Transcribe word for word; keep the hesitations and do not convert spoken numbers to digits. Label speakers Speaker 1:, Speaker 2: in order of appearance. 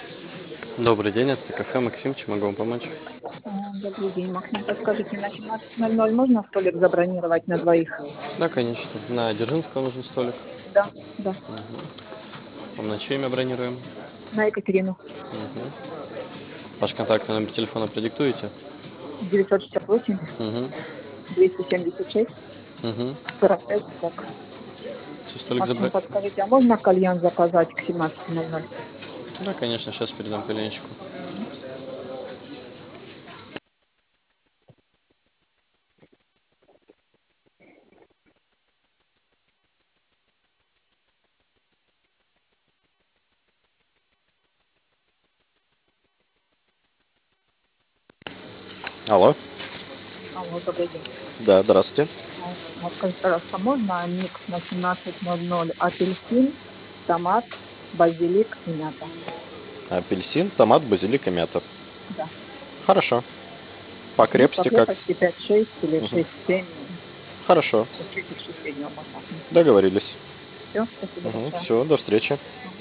Speaker 1: Добрый день, это кафе Максим, чем могу вам помочь?
Speaker 2: А, Добрый день, Максим. Подскажите, на семнадцать ноль ноль можно столик забронировать на двоих?
Speaker 1: Да, конечно. На Дзержинского нужен столик.
Speaker 2: Да, да.
Speaker 1: Вам на чье имя бронируем?
Speaker 2: На Екатерину.
Speaker 1: Ваш контактный номер телефона продиктуете?
Speaker 2: девятьсот шестьдесят восемь
Speaker 1: Угу.
Speaker 2: двести семьдесят шесть
Speaker 1: Угу.
Speaker 2: сорок пять сорок.
Speaker 1: Все, столик
Speaker 2: Максим,
Speaker 1: забрать?
Speaker 2: подскажите, а можно кальян заказать к семнадцати ноль ноль?
Speaker 1: Да, конечно, сейчас передам коленечку.
Speaker 2: Мгм.
Speaker 1: Алло.
Speaker 2: Алло, добрый день.
Speaker 1: Да, здравствуйте.
Speaker 2: А, а скажите, пожалуйста, можно микс на семнадцать ноль ноль апельсин, томат, базилик и мята?
Speaker 1: Апельсин, томат, базилик и мята.
Speaker 2: Да.
Speaker 1: Хорошо. По
Speaker 2: Ну, по
Speaker 1: крепости как?
Speaker 2: крепости пять-шесть или
Speaker 1: Мгм.
Speaker 2: шесть-семь.
Speaker 1: Хорошо.
Speaker 2: Чуть-чуть среднего можно.
Speaker 1: Договорились.
Speaker 2: Все, спасибо
Speaker 1: Угу.
Speaker 2: большое.
Speaker 1: Все, до встречи.
Speaker 2: Мгм.